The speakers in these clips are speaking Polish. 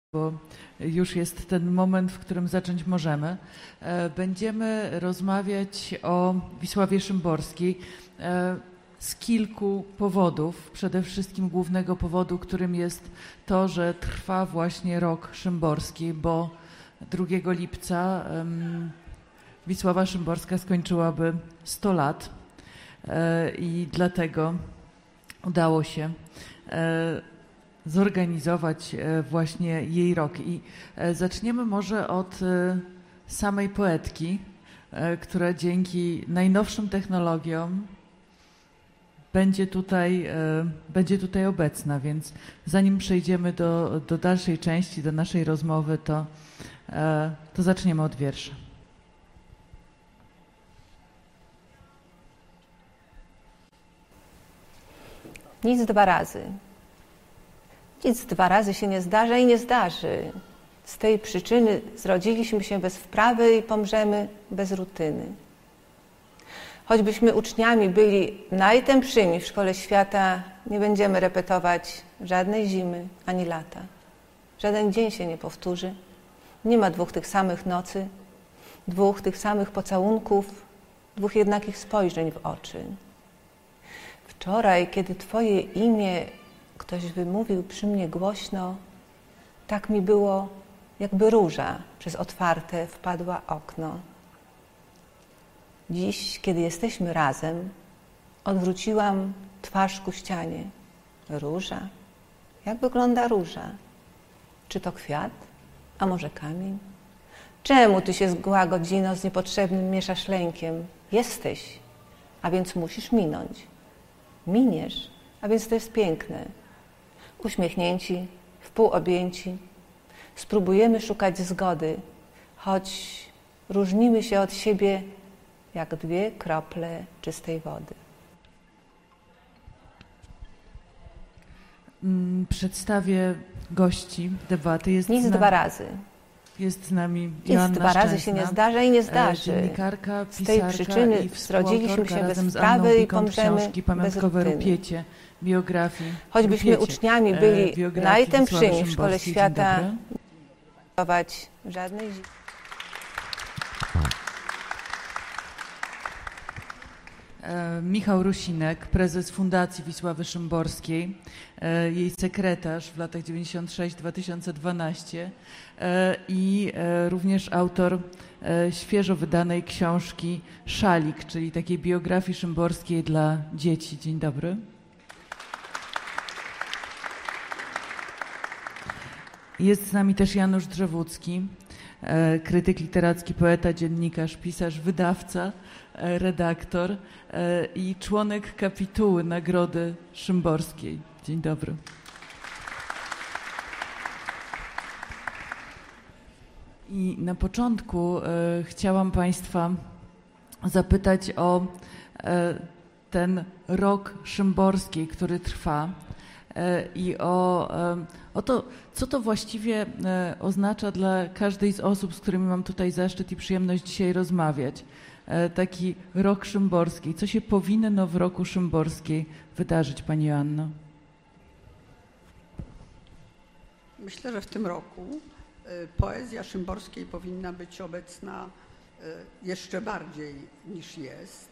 bo już jest ten moment, w którym zacząć możemy. Będziemy rozmawiać o Wisławie Szymborskiej z kilku powodów. Przede wszystkim głównego powodu, którym jest to, że trwa właśnie rok Szymborskiej, bo 2 lipca Wisława Szymborska skończyłaby 100 lat i dlatego udało się zorganizować właśnie jej rok. I zaczniemy może od samej poetki, która dzięki najnowszym technologiom będzie tutaj obecna, więc zanim przejdziemy do dalszej części, do naszej rozmowy, to zaczniemy od wiersza. Nic 2 razy. Nic 2 razy się nie zdarza i nie zdarzy. Z tej przyczyny zrodziliśmy się bez wprawy i pomrzemy bez rutyny. Choćbyśmy uczniami byli najtępszymi w szkole świata, nie będziemy repetować żadnej zimy ani lata. Żaden dzień się nie powtórzy. Nie ma 2 tych samych nocy, 2 tych samych pocałunków, 2 jednakich spojrzeń w oczy. Wczoraj, kiedy Twoje imię ktoś wymówił przy mnie głośno, tak mi było, jakby róża przez otwarte wpadła okno. Dziś, kiedy jesteśmy razem, odwróciłam twarz ku ścianie. Róża? Jak wygląda róża? Czy to kwiat? A może kamień? Czemu Ty się zgła godzino z niepotrzebnym mieszasz lękiem? Jesteś, a więc musisz minąć. Miniesz, a więc to jest piękne. Uśmiechnięci, wpół objęci, spróbujemy szukać zgody, choć różnimy się od siebie jak 2 krople czystej wody. Przedstawię gości debaty. Nic 2 razy. Jest z nami Joanna Nic 2 razy się nie zdarza i nie zdarzy. Dziennikarka, z tej przyczyny i zrodziliśmy się bez razem wprawy i Pikont pomrzemy książki bez pamiątkowe rutyny. Rupiecie, biografii. Choćbyśmy Rupiecie, uczniami byli najtępszymi w szkole Szymborskiej. świata, nie żadnej zimy. Michał Rusinek, prezes Fundacji Wisławy Szymborskiej, jej sekretarz w latach 96-2012 i również autor świeżo wydanej książki Szalik, czyli takiej biografii szymborskiej dla dzieci. Dzień dobry. Jest z nami też Janusz Drzewucki, krytyk literacki, poeta, dziennikarz, pisarz, wydawca, redaktor i członek kapituły Nagrody Szymborskiej. Dzień dobry. I na początku chciałam Państwa zapytać o ten rok Szymborskiej, który trwa i o to, co to właściwie oznacza dla każdej z osób, z którymi mam tutaj zaszczyt i przyjemność dzisiaj rozmawiać. Taki rok Szymborskiej. Co się powinno w roku Szymborskiej wydarzyć, Pani Joanno? Myślę, że w tym roku poezja Szymborskiej powinna być obecna jeszcze bardziej niż jest.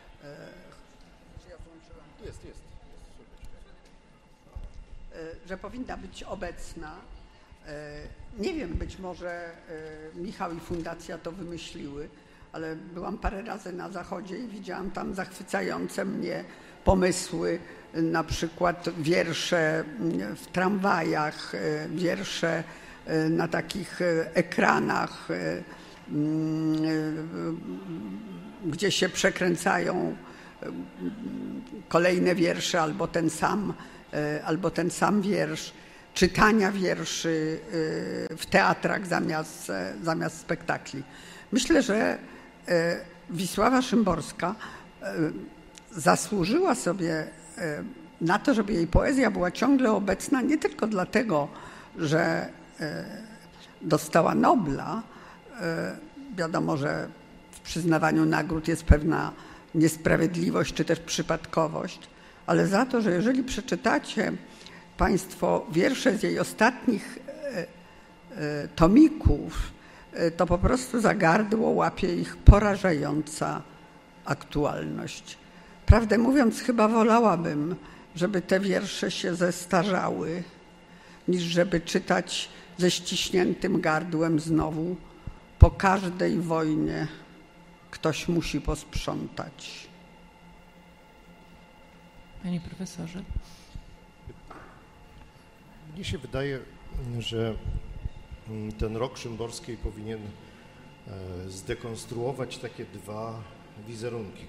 Że powinna być obecna. Nie wiem, być może Michał i Fundacja to wymyśliły, ale byłam parę razy na Zachodzie i widziałam tam zachwycające mnie pomysły, na przykład wiersze w tramwajach, wiersze na takich ekranach, gdzie się przekręcają kolejne wiersze albo ten sam wiersz, czytania wierszy w teatrach zamiast spektakli. Myślę, że Wisława Szymborska zasłużyła sobie na to, żeby jej poezja była ciągle obecna, nie tylko dlatego, że dostała Nobla. Wiadomo, że w przyznawaniu nagród jest pewna niesprawiedliwość czy też przypadkowość, ale za to, że jeżeli przeczytacie Państwo wiersze z jej ostatnich tomików, to po prostu za gardło łapie ich porażająca aktualność. Prawdę mówiąc, chyba wolałabym, żeby te wiersze się zestarzały, niż żeby czytać ze ściśniętym gardłem znowu: po każdej wojnie ktoś musi posprzątać. Panie profesorze. Mnie się wydaje, że ten rok Szymborskiej powinien zdekonstruować takie dwa wizerunki,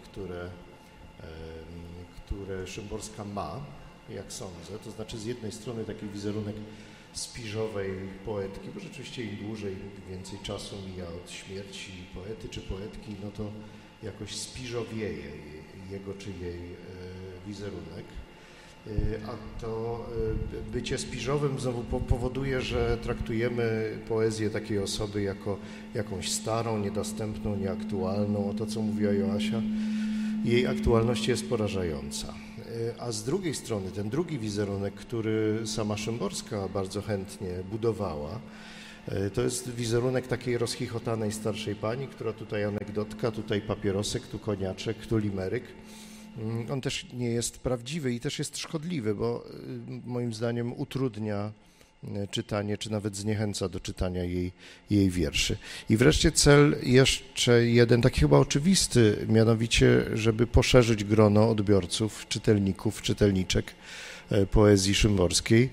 które Szymborska ma, jak sądzę. To znaczy z jednej strony taki wizerunek spiżowej poetki, bo rzeczywiście im dłużej, im więcej czasu mija od śmierci poety czy poetki, no to jakoś spiżowieje jego czy jej wizerunek. A to bycie spiżowym znowu powoduje, że traktujemy poezję takiej osoby jako jakąś starą, niedostępną, nieaktualną. O to, co mówiła Joasia, jej aktualność jest porażająca. A z drugiej strony ten drugi wizerunek, który sama Szymborska bardzo chętnie budowała, to jest wizerunek takiej rozchichotanej starszej pani, która tutaj anegdotka, tutaj papierosek, tu koniaczek, tu limeryk. On też nie jest prawdziwy i też jest szkodliwy, bo moim zdaniem utrudnia czytanie, czy nawet zniechęca do czytania jej wierszy. I wreszcie cel jeszcze jeden, taki chyba oczywisty, mianowicie, żeby poszerzyć grono odbiorców, czytelników, czytelniczek poezji szymborskiej.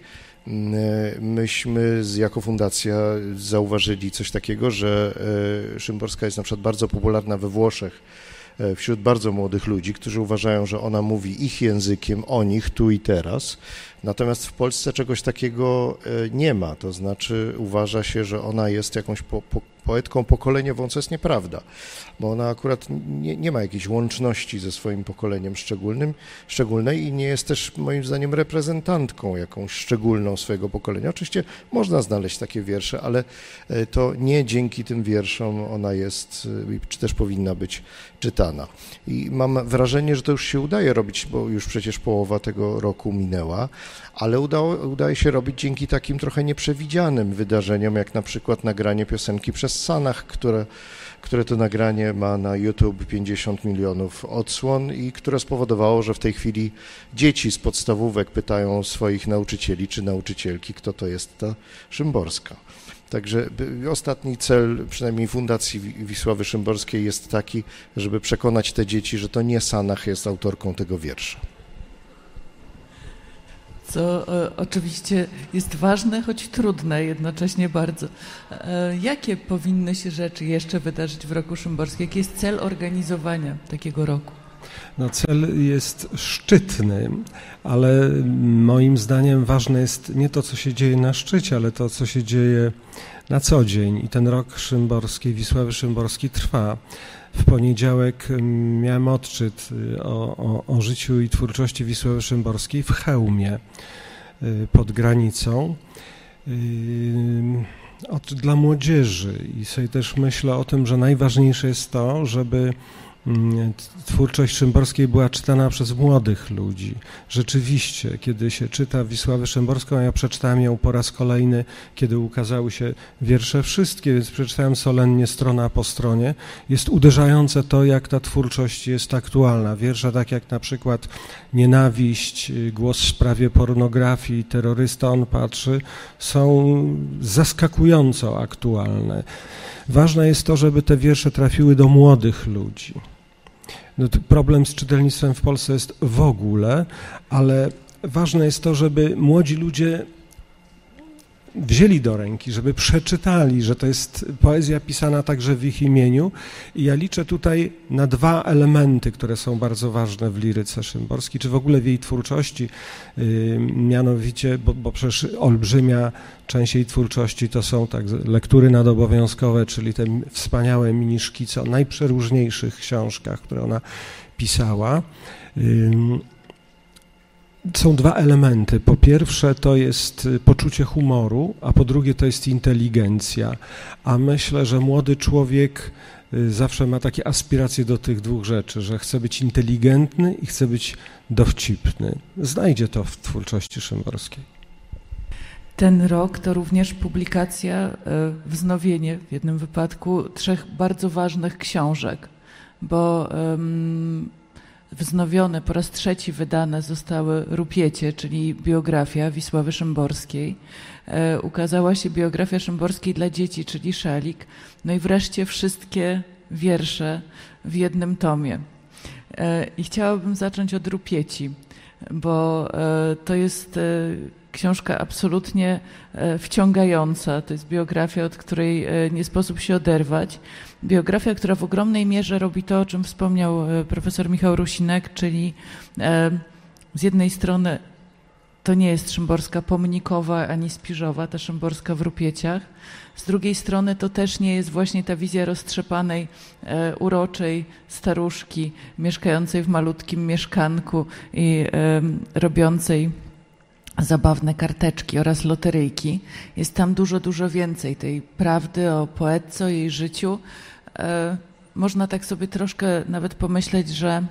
Myśmy jako fundacja zauważyli coś takiego, że Szymborska jest na przykład bardzo popularna we Włoszech wśród bardzo młodych ludzi, którzy uważają, że ona mówi ich językiem, o nich, tu i teraz. Natomiast w Polsce czegoś takiego nie ma, to znaczy uważa się, że ona jest jakąś poetką pokoleniową, co jest nieprawda, bo ona akurat nie ma jakiejś łączności ze swoim pokoleniem szczególnej i nie jest też moim zdaniem reprezentantką jakąś szczególną swojego pokolenia. Oczywiście można znaleźć takie wiersze, ale to nie dzięki tym wierszom ona jest, czy też powinna być czytana. I mam wrażenie, że to już się udaje robić, bo już przecież połowa tego roku minęła, ale udaje się robić dzięki takim trochę nieprzewidzianym wydarzeniom, jak na przykład nagranie piosenki przez Sanach, które to nagranie ma na YouTube 50 milionów odsłon i które spowodowało, że w tej chwili dzieci z podstawówek pytają swoich nauczycieli czy nauczycielki, kto to jest ta Szymborska. Także ostatni cel, przynajmniej Fundacji Wisławy Szymborskiej, jest taki, żeby przekonać te dzieci, że to nie Sanach jest autorką tego wiersza. Co oczywiście jest ważne, choć trudne jednocześnie bardzo. Jakie powinny się rzeczy jeszcze wydarzyć w roku Szymborskiej? Jaki jest cel organizowania takiego roku? No, cel jest szczytny, ale moim zdaniem ważne jest nie to, co się dzieje na szczycie, ale to, co się dzieje na co dzień. I ten rok Szymborskiej, Wisławy Szymborskiej trwa. W poniedziałek miałem odczyt o życiu i twórczości Wisławy Szymborskiej w Chełmie pod granicą dla młodzieży. I sobie też myślę o tym, że najważniejsze jest to, żeby twórczość Szymborskiej była czytana przez młodych ludzi. Rzeczywiście, kiedy się czyta Wisławę Szymborską, ja przeczytałem ją po raz kolejny, kiedy ukazały się wiersze wszystkie, więc przeczytałem solennie strona po stronie. Jest uderzające to, jak ta twórczość jest aktualna. Wiersze tak jak na przykład Nienawiść, Głos w sprawie pornografii, Terrorysta on patrzy, są zaskakująco aktualne. Ważne jest to, żeby te wiersze trafiły do młodych ludzi. No, problem z czytelnictwem w Polsce jest w ogóle, ale ważne jest to, żeby młodzi ludzie wzięli do ręki, żeby przeczytali, że to jest poezja pisana także w ich imieniu. I ja liczę tutaj na dwa elementy, które są bardzo ważne w liryce Szymborskiej, czy w ogóle w jej twórczości, mianowicie, bo przecież olbrzymia część jej twórczości to są tak lektury nadobowiązkowe, czyli te wspaniałe mini-szkice o najprzeróżniejszych książkach, które ona pisała. Są dwa elementy. Po pierwsze to jest poczucie humoru, a po drugie to jest inteligencja. A myślę, że młody człowiek zawsze ma takie aspiracje do tych dwóch rzeczy, że chce być inteligentny i chce być dowcipny. Znajdzie to w twórczości Szymborskiej. Ten rok to również publikacja, wznowienie w jednym wypadku 3 bardzo ważnych książek, bo wznowione, po raz 3 wydane zostały Rupiecie, czyli biografia Wisławy Szymborskiej. Ukazała się biografia Szymborskiej dla dzieci, czyli Szalik. No i wreszcie wszystkie wiersze w jednym tomie. I chciałabym zacząć od Rupieci, bo to jest książka absolutnie wciągająca. To jest biografia, od której nie sposób się oderwać. Biografia, która w ogromnej mierze robi to, o czym wspomniał profesor Michał Rusinek, czyli z jednej strony to nie jest Szymborska pomnikowa ani spiżowa, ta Szymborska w Rupieciach. Z drugiej strony to też nie jest właśnie ta wizja roztrzepanej, uroczej staruszki mieszkającej w malutkim mieszkanku i robiącej zabawne karteczki oraz loteryjki. Jest tam dużo, dużo więcej tej prawdy o poetce, o jej życiu. Można tak sobie troszkę nawet pomyśleć,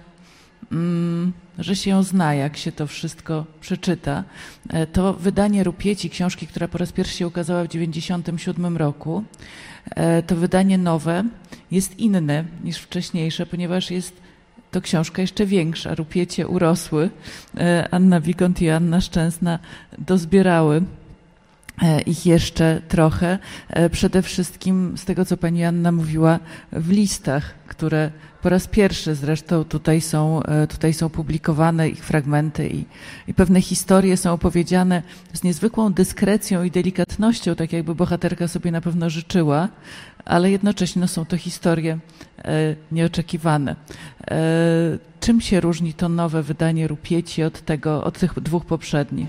że się ją zna, jak się to wszystko przeczyta. To wydanie Rupieci, książki, która po raz pierwszy się ukazała w 1997 roku, to wydanie nowe jest inne niż wcześniejsze, ponieważ jest to książka jeszcze większa. Rupiecie urosły. Anna Wigont i Anna Szczęsna dozbierały ich jeszcze trochę. Przede wszystkim z tego, co pani Anna mówiła, w listach, które po raz pierwszy zresztą tutaj są publikowane, ich fragmenty i pewne historie są opowiedziane z niezwykłą dyskrecją i delikatnością, tak jakby bohaterka sobie na pewno życzyła, ale jednocześnie są to historie nieoczekiwane. Czym się różni to nowe wydanie Rupieci od tych 2 poprzednich?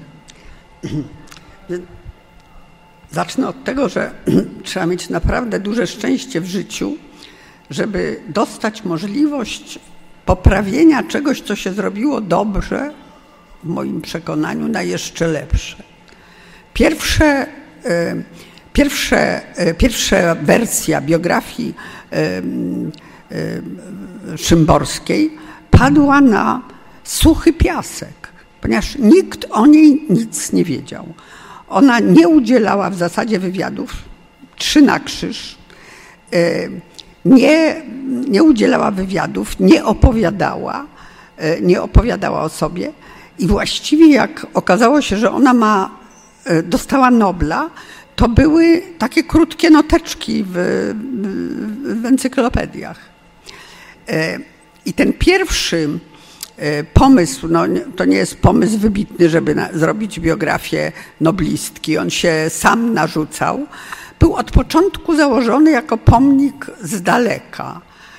Zacznę od tego, że trzeba mieć naprawdę duże szczęście w życiu, żeby dostać możliwość poprawienia czegoś, co się zrobiło dobrze, w moim przekonaniu, na jeszcze lepsze. Pierwsza wersja biografii Szymborskiej padła na suchy piasek, ponieważ nikt o niej nic nie wiedział. Ona nie udzielała w zasadzie wywiadów, 3 na krzyż, nie udzielała wywiadów, nie opowiadała o sobie i właściwie jak okazało się, że ona dostała Nobla, to były takie krótkie noteczki w encyklopediach. I ten pierwszy pomysł, to nie jest pomysł wybitny, żeby zrobić biografię noblistki, on się sam narzucał, był od początku założony jako pomnik z daleka.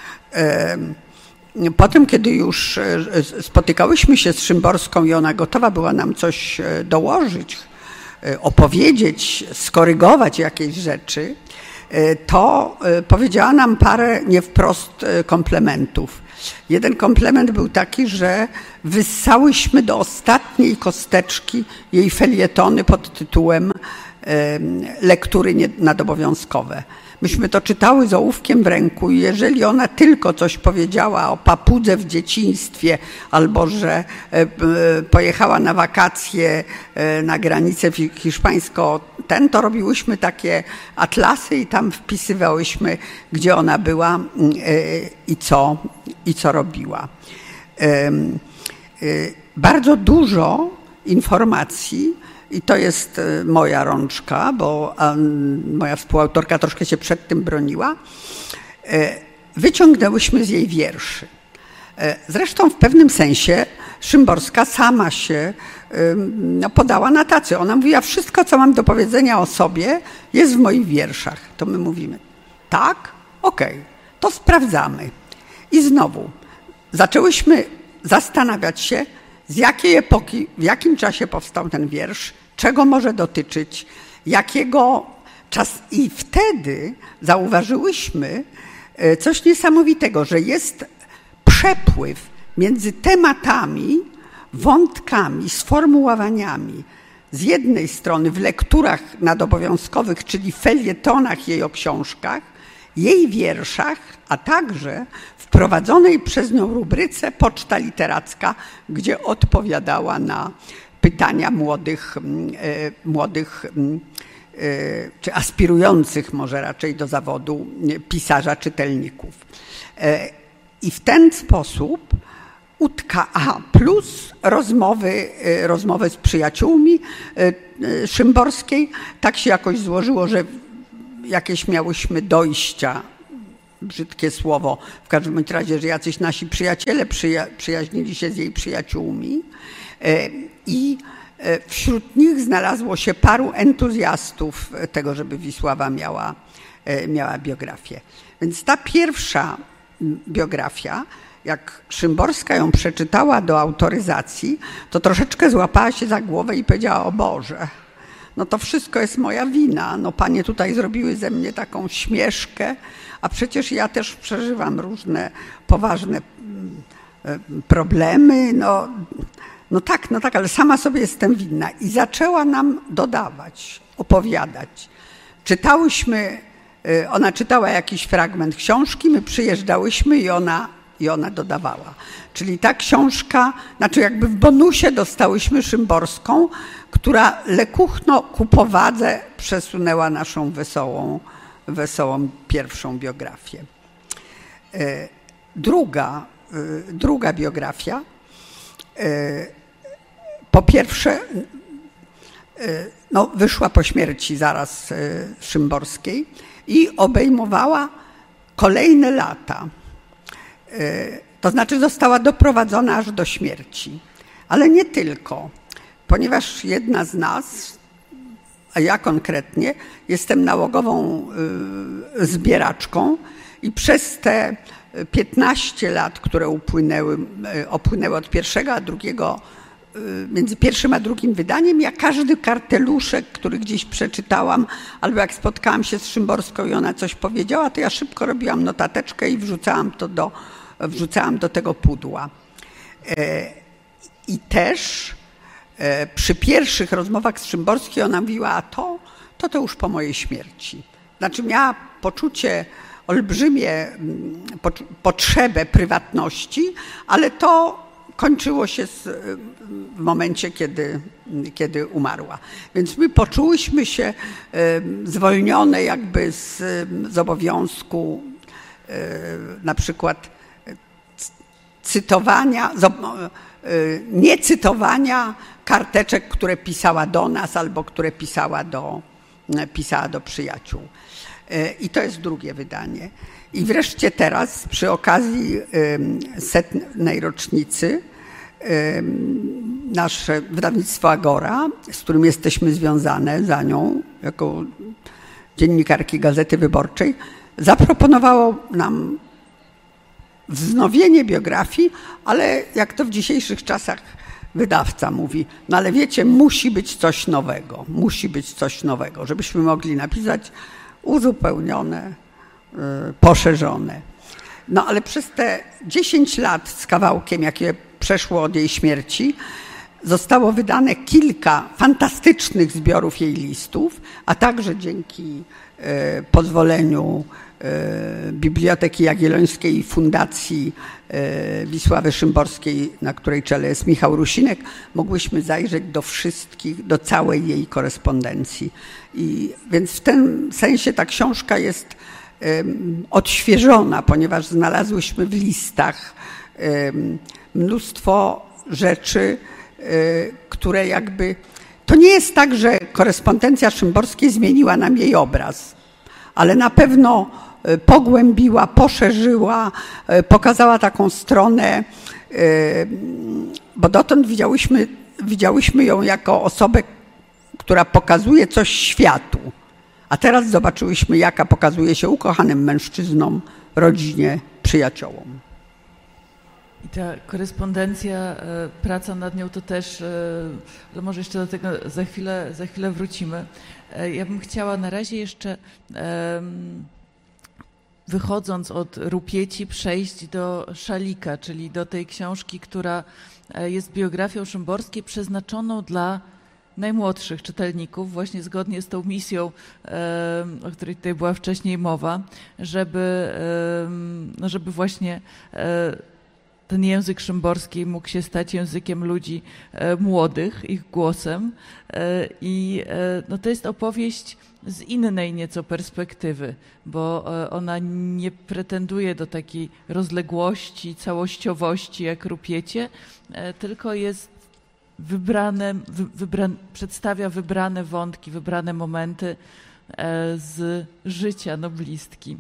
Potem, kiedy już spotykałyśmy się z Szymborską i ona gotowa była nam coś dołożyć, opowiedzieć, skorygować jakieś rzeczy, to powiedziała nam parę nie wprost komplementów. Jeden komplement był taki, że wyssałyśmy do ostatniej kosteczki jej felietony pod tytułem lektury nadobowiązkowe. Myśmy to czytały z ołówkiem w ręku i jeżeli ona tylko coś powiedziała o papudze w dzieciństwie albo że pojechała na wakacje na granicę hiszpańską, to robiłyśmy takie atlasy i tam wpisywałyśmy, gdzie ona była i co robiła. Bardzo dużo informacji, i to jest moja rączka, bo moja współautorka troszkę się przed tym broniła, wyciągnęłyśmy z jej wierszy. Zresztą w pewnym sensie Szymborska sama się podała na tacy. Ona mówiła, wszystko, co mam do powiedzenia o sobie, jest w moich wierszach. To my mówimy, tak? Okej, to sprawdzamy. I znowu zaczęłyśmy zastanawiać się, z jakiej epoki, w jakim czasie powstał ten wiersz, czego może dotyczyć, jakiego czasu. I wtedy zauważyłyśmy coś niesamowitego, że jest przepływ między tematami, wątkami, sformułowaniami. Z jednej strony w lekturach nadobowiązkowych, czyli felietonach jej o książkach, jej wierszach, a także w prowadzonej przez nią rubryce Poczta Literacka, gdzie odpowiadała na pytania młodych czy aspirujących może raczej do zawodu pisarza, czytelników. I w ten sposób Utka plus rozmowy z przyjaciółmi Szymborskiej. Tak się jakoś złożyło, że jakieś miałyśmy dojścia, brzydkie słowo, w każdym razie, że jacyś nasi przyjaciele przyjaźnili się z jej przyjaciółmi i wśród nich znalazło się paru entuzjastów tego, żeby Wisława miała biografię. Więc ta pierwsza biografia, jak Szymborska ją przeczytała do autoryzacji, to troszeczkę złapała się za głowę i powiedziała: o Boże, no to wszystko jest moja wina, no panie tutaj zrobiły ze mnie taką śmieszkę, a przecież ja też przeżywam różne poważne problemy, no tak, ale sama sobie jestem winna. I zaczęła nam dodawać, opowiadać. Ona czytała jakiś fragment książki, my przyjeżdżałyśmy i ona dodawała. Czyli ta książka, znaczy jakby w bonusie dostałyśmy Szymborską, która lekuchno ku powadze przesunęła naszą wesołą pierwszą biografię. Druga biografia, po pierwsze, wyszła po śmierci zaraz Szymborskiej i obejmowała kolejne lata. To znaczy została doprowadzona aż do śmierci. Ale nie tylko, ponieważ jedna z nas, a ja konkretnie, jestem nałogową zbieraczką i przez te 15 lat, które upłynęły od pierwszego a drugiego, między pierwszym a drugim wydaniem, ja każdy karteluszek, który gdzieś przeczytałam, albo jak spotkałam się z Szymborską i ona coś powiedziała, to ja szybko robiłam notateczkę i wrzucałam do tego pudła. I też przy pierwszych rozmowach z Szymborską ona mówiła: a to już po mojej śmierci. Znaczy miała poczucie, olbrzymie potrzebę prywatności, ale to kończyło się w momencie, kiedy umarła. Więc my poczułyśmy się zwolnione jakby z obowiązku na przykład nie cytowania karteczek, które pisała do nas albo które pisała do przyjaciół. I to jest drugie wydanie. I wreszcie teraz, przy okazji 100. rocznicy, nasze wydawnictwo Agora, z którym jesteśmy związane za nią, jako dziennikarki Gazety Wyborczej, zaproponowało nam wznowienie biografii, ale jak to w dzisiejszych czasach wydawca mówi, no ale wiecie, musi być coś nowego, żebyśmy mogli napisać uzupełnione, poszerzone. No ale przez te 10 lat z kawałkiem, jakie przeszło od jej śmierci, zostało wydane kilka fantastycznych zbiorów jej listów, a także dzięki pozwoleniu Biblioteki Jagiellońskiej i Fundacji Wisławy Szymborskiej, na której czele jest Michał Rusinek, mogłyśmy zajrzeć do całej jej korespondencji. Więc w tym sensie ta książka jest odświeżona, ponieważ znalazłyśmy w listach mnóstwo rzeczy, które jakby... To nie jest tak, że korespondencja Szymborskiej zmieniła nam jej obraz, ale na pewno pogłębiła, poszerzyła, pokazała taką stronę, bo dotąd widziałyśmy ją jako osobę, która pokazuje coś światu, a teraz zobaczyłyśmy, jaka pokazuje się ukochanym mężczyznom, rodzinie, przyjaciołom. I ta korespondencja, praca nad nią to też, ale może jeszcze do tego za chwilę wrócimy. Ja bym chciała na razie jeszcze, wychodząc od Rupieci, przejść do Szalika, czyli do tej książki, która jest biografią Szymborskiej przeznaczoną dla najmłodszych czytelników, właśnie zgodnie z tą misją, o której tutaj była wcześniej mowa, żeby właśnie ten język szymborski mógł się stać językiem ludzi młodych, ich głosem. I no to jest opowieść z innej nieco perspektywy, bo ona nie pretenduje do takiej rozległości, całościowości jak Rupiecie, tylko jest przedstawia wybrane wątki, wybrane momenty z życia noblistki.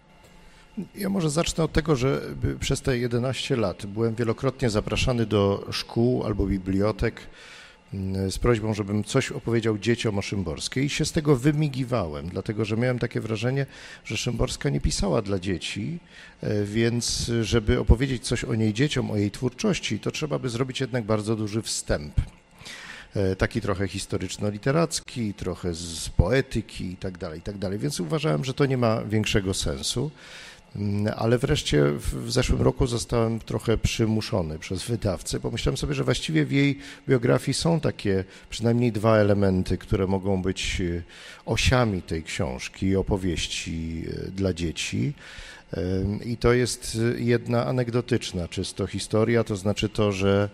Ja może zacznę od tego, że przez te 11 lat byłem wielokrotnie zapraszany do szkół albo bibliotek z prośbą, żebym coś opowiedział dzieciom o Szymborskiej i się z tego wymigiwałem, dlatego że miałem takie wrażenie, że Szymborska nie pisała dla dzieci, więc żeby opowiedzieć coś o niej dzieciom, o jej twórczości, to trzeba by zrobić jednak bardzo duży wstęp. Taki trochę historyczno-literacki, trochę z poetyki i tak dalej, więc uważałem, że to nie ma większego sensu. Ale wreszcie w zeszłym roku zostałem trochę przymuszony przez wydawcę. Pomyślałem sobie, że właściwie w jej biografii są takie przynajmniej dwa elementy, które mogą być osiami tej książki, opowieści dla dzieci. I to jest jedna anegdotyczna czysto historia, to znaczy to, że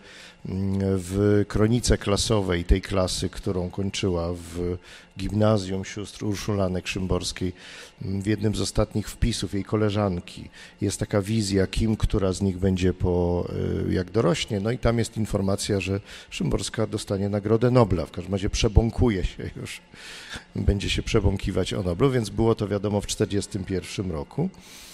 w kronice klasowej tej klasy, którą kończyła w gimnazjum sióstr Urszulanek Szymborskiej, w jednym z ostatnich wpisów jej koleżanki jest taka wizja, kim która z nich będzie jak dorośnie, no i tam jest informacja, że Szymborska dostanie Nagrodę Nobla, w każdym razie przebąkuje się już, będzie się przebąkiwać o Noblu, więc było to wiadomo w 1941 roku.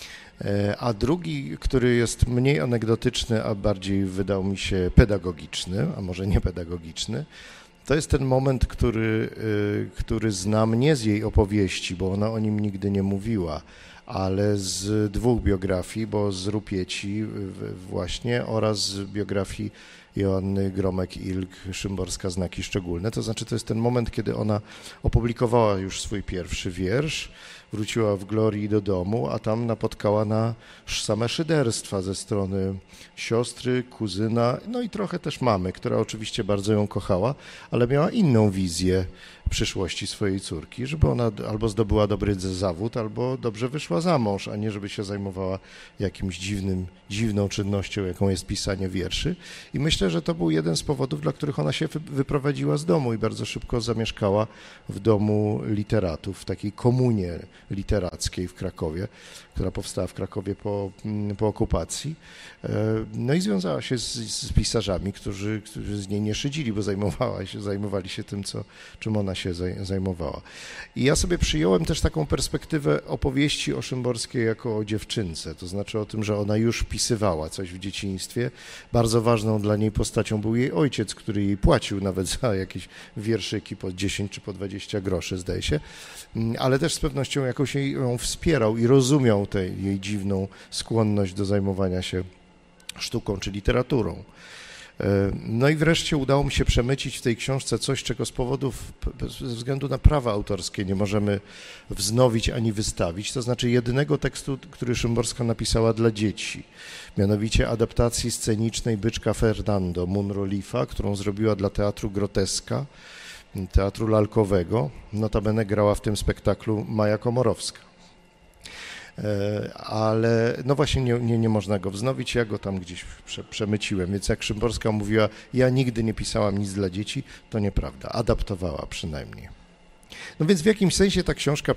A drugi, który jest mniej anegdotyczny, a bardziej wydał mi się pedagogiczny, a może nie pedagogiczny, to jest ten moment, który znam nie z jej opowieści, bo ona o nim nigdy nie mówiła, ale z dwóch biografii, bo z Rupieci właśnie oraz z biografii Joanny Gromek-Ilg, Szymborska Znaki Szczególne. To znaczy to jest ten moment, kiedy ona opublikowała już swój pierwszy wiersz, wróciła w glorii do domu, a tam napotkała na same szyderstwa ze strony siostry, kuzyna, no i trochę też mamy, która oczywiście bardzo ją kochała, ale miała inną wizję przyszłości swojej córki, żeby ona albo zdobyła dobry zawód, albo dobrze wyszła za mąż, a nie żeby się zajmowała jakimś dziwną czynnością, jaką jest pisanie wierszy. I myślę, że to był jeden z powodów, dla których ona się wyprowadziła z domu i bardzo szybko zamieszkała w domu literatów, w takiej komunie literackiej w Krakowie, która powstała w Krakowie po okupacji. No i związała się z pisarzami, którzy z niej nie szydzili, bo zajmowali się tym, czym ona się zajmowała. I ja sobie przyjąłem też taką perspektywę opowieści o Szymborskiej jako o dziewczynce, to znaczy o tym, że ona już pisywała coś w dzieciństwie. Bardzo ważną dla niej postacią był jej ojciec, który jej płacił nawet za jakieś wierszyki po 10 czy po 20 groszy, zdaje się, ale też z pewnością jakoś ją wspierał i rozumiał tę jej dziwną skłonność do zajmowania się sztuką czy literaturą. No i wreszcie udało mi się przemycić w tej książce coś, czego ze względu na prawa autorskie nie możemy wznowić ani wystawić, to znaczy jedynego tekstu, który Szymborska napisała dla dzieci, mianowicie adaptacji scenicznej Byczka Fernando Munro-Lifa, którą zrobiła dla Teatru Groteska, teatru lalkowego. Notabene grała w tym spektaklu Maja Komorowska. Ale no właśnie nie można go wznowić, ja go tam gdzieś przemyciłem, więc jak Szymborska mówiła, ja nigdy nie pisałam nic dla dzieci, to nieprawda, adaptowała przynajmniej. No więc w jakimś sensie ta książka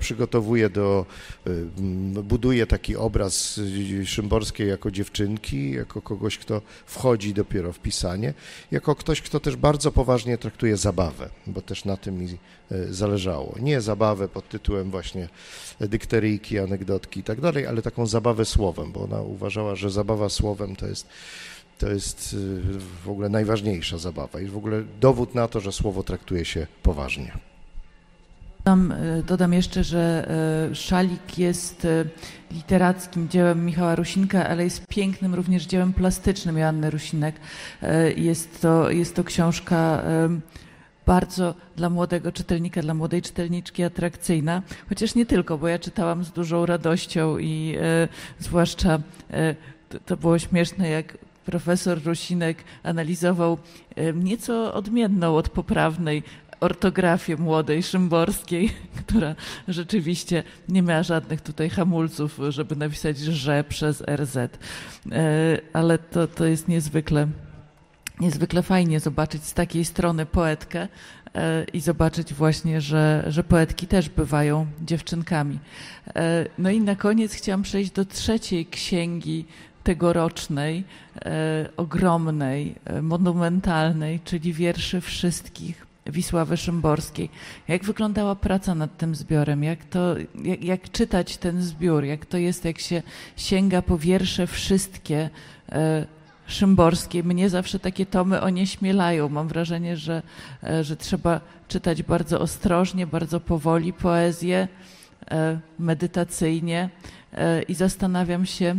buduje taki obraz Szymborskiej jako dziewczynki, jako kogoś, kto wchodzi dopiero w pisanie, jako ktoś, kto też bardzo poważnie traktuje zabawę, bo też na tym mi zależało. Nie zabawę pod tytułem właśnie dykteryjki, anegdotki i tak dalej, ale taką zabawę słowem, bo ona uważała, że zabawa słowem to jest w ogóle najważniejsza zabawa i w ogóle dowód na to, że słowo traktuje się poważnie. Dodam jeszcze, że Szalik jest literackim dziełem Michała Rusinka, ale jest pięknym również dziełem plastycznym Joanny Rusinek. Jest to książka bardzo dla młodego czytelnika, dla młodej czytelniczki atrakcyjna, chociaż nie tylko, bo ja czytałam z dużą radością i zwłaszcza to było śmieszne, jak profesor Rusinek analizował nieco odmienną od poprawnej ortografię młodej Szymborskiej, która rzeczywiście nie miała żadnych tutaj hamulców, żeby napisać że przez RZ. Ale to jest niezwykle fajnie zobaczyć z takiej strony poetkę i zobaczyć właśnie, że poetki też bywają dziewczynkami. No i na koniec chciałam przejść do trzeciej księgi tegorocznej, ogromnej, monumentalnej, czyli wierszy wszystkich Wisławy Szymborskiej. Jak wyglądała praca nad tym zbiorem? Jak czytać ten zbiór? Jak to jest, jak się sięga po wiersze wszystkie Szymborskiej? Mnie zawsze takie tomy onieśmielają. Mam wrażenie, że trzeba czytać bardzo ostrożnie, bardzo powoli poezję, medytacyjnie i zastanawiam się,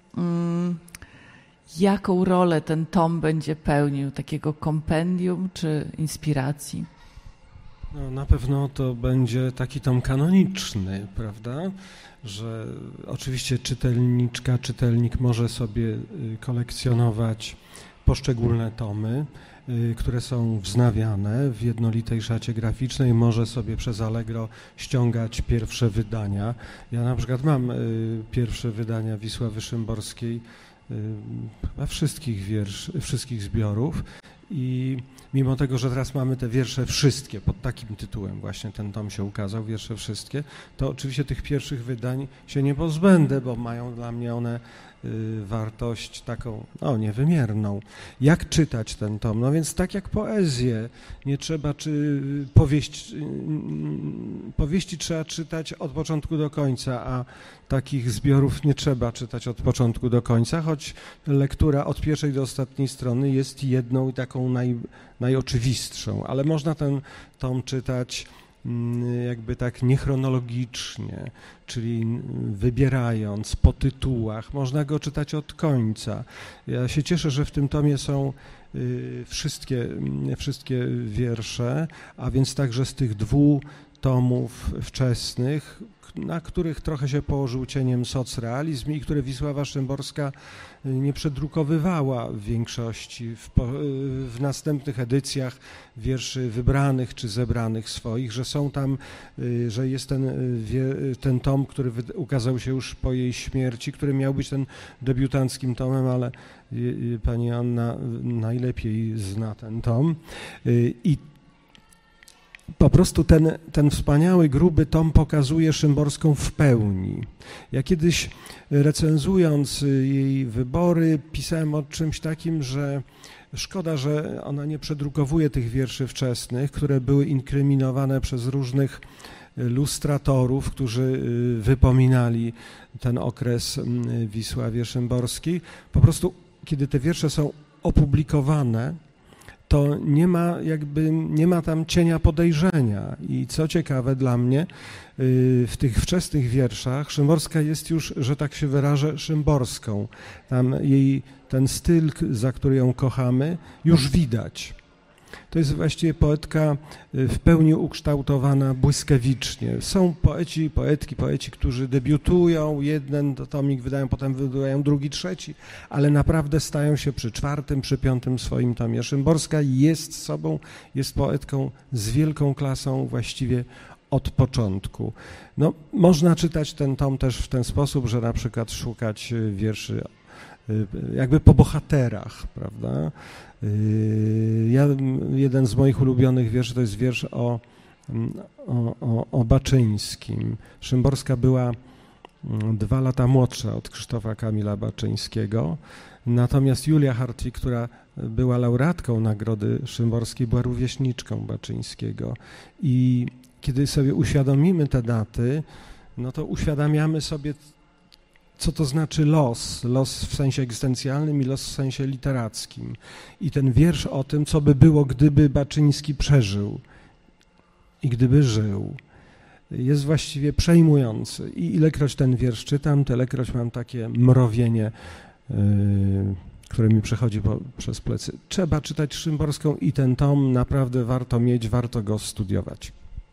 jaką rolę ten tom będzie pełnił, takiego kompendium czy inspiracji? No, na pewno to będzie taki tom kanoniczny, prawda? Że oczywiście czytelniczka, czytelnik może sobie kolekcjonować poszczególne tomy, które są wznawiane w jednolitej szacie graficznej, może sobie przez Allegro ściągać pierwsze wydania. Ja na przykład mam pierwsze wydania Wisławy Szymborskiej, chyba wszystkich zbiorów i mimo tego, że teraz mamy te wiersze wszystkie, pod takim tytułem właśnie ten tom się ukazał, wiersze wszystkie, to oczywiście tych pierwszych wydań się nie pozbędę, bo mają dla mnie one wartość taką, niewymierną. Jak czytać ten tom? No więc tak jak poezję, nie trzeba, powieści trzeba czytać od początku do końca, a takich zbiorów nie trzeba czytać od początku do końca, choć lektura od pierwszej do ostatniej strony jest jedną i taką najoczywistszą, ale można ten tom czytać jakby tak niechronologicznie, czyli wybierając po tytułach, można go czytać od końca. Ja się cieszę, że w tym tomie są wszystkie wiersze, a więc także z tych 2 tomów wczesnych, na których trochę się położył cieniem socrealizm i które Wisława Szymborska nie przedrukowywała w większości w następnych edycjach wierszy wybranych czy zebranych swoich, że są tam, że jest ten tom, który ukazał się już po jej śmierci, który miał być ten debiutanckim tomem, ale pani Anna najlepiej zna ten tom i po prostu ten wspaniały, gruby tom pokazuje Szymborską w pełni. Ja kiedyś recenzując jej wybory pisałem o czymś takim, że szkoda, że ona nie przedrukowuje tych wierszy wczesnych, które były inkryminowane przez różnych lustratorów, którzy wypominali ten okres Wisławie Szymborskiej. Po prostu, kiedy te wiersze są opublikowane, to nie ma tam cienia podejrzenia. I co ciekawe dla mnie, w tych wczesnych wierszach Szymborska jest już, że tak się wyrażę, Szymborską. Tam jej ten styl, za który ją kochamy, już widać. To jest właściwie poetka w pełni ukształtowana błyskawicznie. Są poeci, którzy debiutują, jeden tomik wydają, potem wydają drugi, trzeci, ale naprawdę stają się przy 4., przy 5. swoim tomie. Szymborska jest sobą, jest poetką z wielką klasą właściwie od początku. No, można czytać ten tom też w ten sposób, że na przykład szukać wierszy jakby po bohaterach, prawda? Jeden z moich ulubionych wierszy to jest wiersz o Baczyńskim. Szymborska była 2 lata młodsza od Krzysztofa Kamila Baczyńskiego, natomiast Julia Hartwig, która była laureatką Nagrody Szymborskiej, była rówieśniczką Baczyńskiego. I kiedy sobie uświadomimy te daty, no to uświadamiamy sobie, co to znaczy los w sensie egzystencjalnym i los w sensie literackim. I ten wiersz o tym, co by było, gdyby Baczyński przeżył i gdyby żył, jest właściwie przejmujący. I ilekroć ten wiersz czytam, tylekroć mam takie mrowienie, które mi przechodzi przez plecy. Trzeba czytać Szymborską i ten tom naprawdę warto mieć, warto go studiować.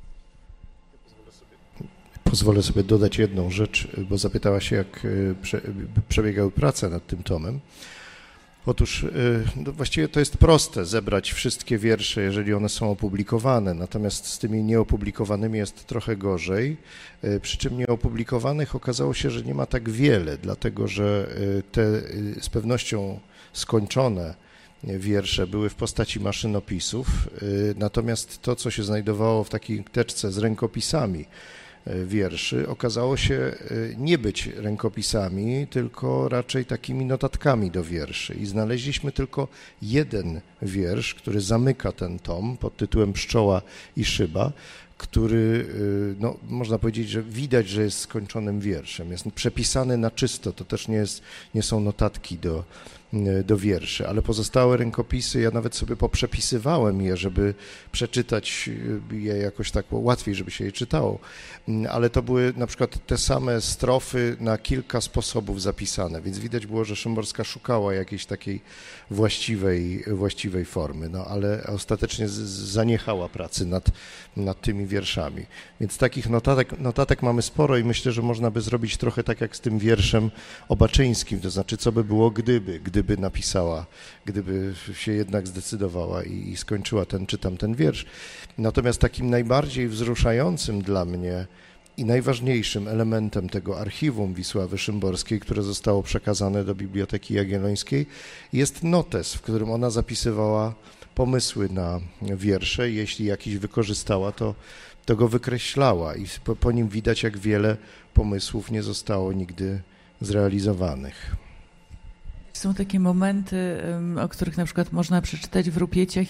Pozwolę sobie dodać jedną rzecz, bo zapytała się, jak przebiegały prace nad tym tomem. Otóż no właściwie to jest proste zebrać wszystkie wiersze, jeżeli one są opublikowane, natomiast z tymi nieopublikowanymi jest trochę gorzej, przy czym nieopublikowanych okazało się, że nie ma tak wiele, dlatego że te z pewnością skończone wiersze były w postaci maszynopisów, natomiast to, co się znajdowało w takiej teczce z rękopisami wierszy, okazało się nie być rękopisami, tylko raczej takimi notatkami do wierszy. I znaleźliśmy tylko jeden wiersz, który zamyka ten tom pod tytułem Pszczoła i szyba, który, no, można powiedzieć, że widać, że jest skończonym wierszem. Jest przepisany na czysto, to też nie są notatki do wierszy, ale pozostałe rękopisy, ja nawet sobie poprzepisywałem je, żeby przeczytać je jakoś tak łatwiej, żeby się je czytało, ale to były na przykład te same strofy na kilka sposobów zapisane, więc widać było, że Szymborska szukała jakiejś takiej właściwej formy, no ale ostatecznie zaniechała pracy nad tymi wierszami. Więc takich notatek mamy sporo i myślę, że można by zrobić trochę tak jak z tym wierszem Obaczyńskim, to znaczy co by było gdyby napisała, gdyby się jednak zdecydowała i skończyła ten czy tamten wiersz. Natomiast takim najbardziej wzruszającym dla mnie i najważniejszym elementem tego archiwum Wisławy Szymborskiej, które zostało przekazane do Biblioteki Jagiellońskiej, jest notes, w którym ona zapisywała pomysły na wiersze. Jeśli jakiś wykorzystała, to go wykreślała i po nim widać, jak wiele pomysłów nie zostało nigdy zrealizowanych. Są takie momenty, o których na przykład można przeczytać w Rupieciach,